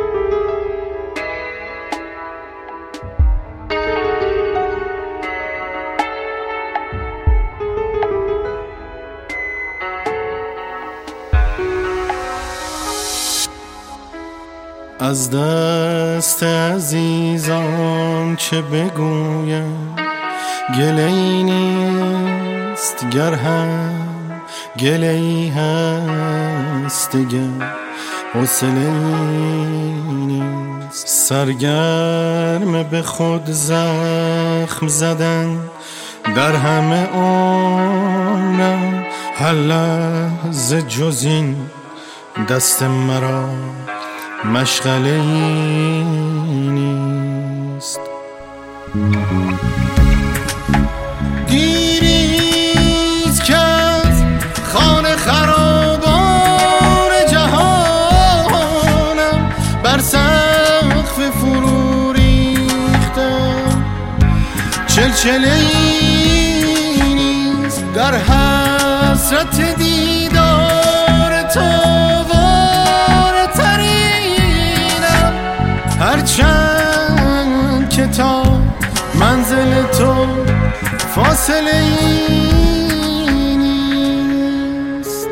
از دست عزیزان چه بگویم، گله‌ای نیست گر هم گله‌ای هست دگر، حوصله‌ای نیست سرگرم به خود زخم زدن. در همه عمرم هر لحظه جز این دست مرا مشغله‌ای نیست. دیریست که از خانه خرابان جهانم بر سقف فرو ریختم، چلچله‌ای نیست در حسرت دیدار تو هرچند که تا منزل تو فاصله ای نیست.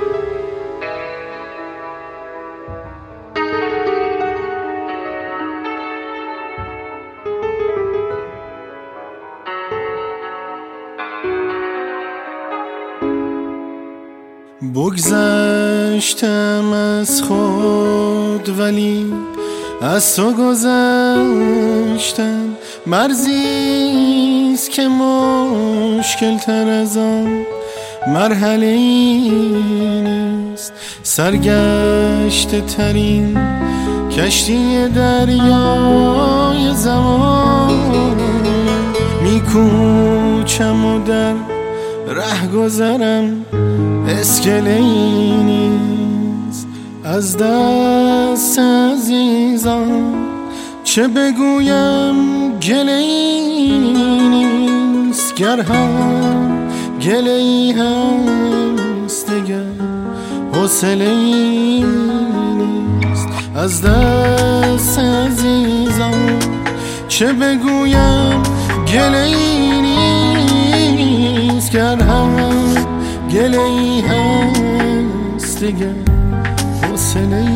بگذشتم از خود ولی از تو گذشتم، مرزیست که مشکل تر از آن مرحله ای نیست. سرگشته ترین کشتی دریای زمان میکوچم و در ره گذرم اسکله ای نیست. از دست عزیزان چه بگویم، گله‌ای نیست گر هم گله‌ای هست دگر، حوصله‌ای نیست. از دست عزیزان چه بگویم، گله‌ای نیست گر هم گله‌ای هست دگر، حوصله‌ای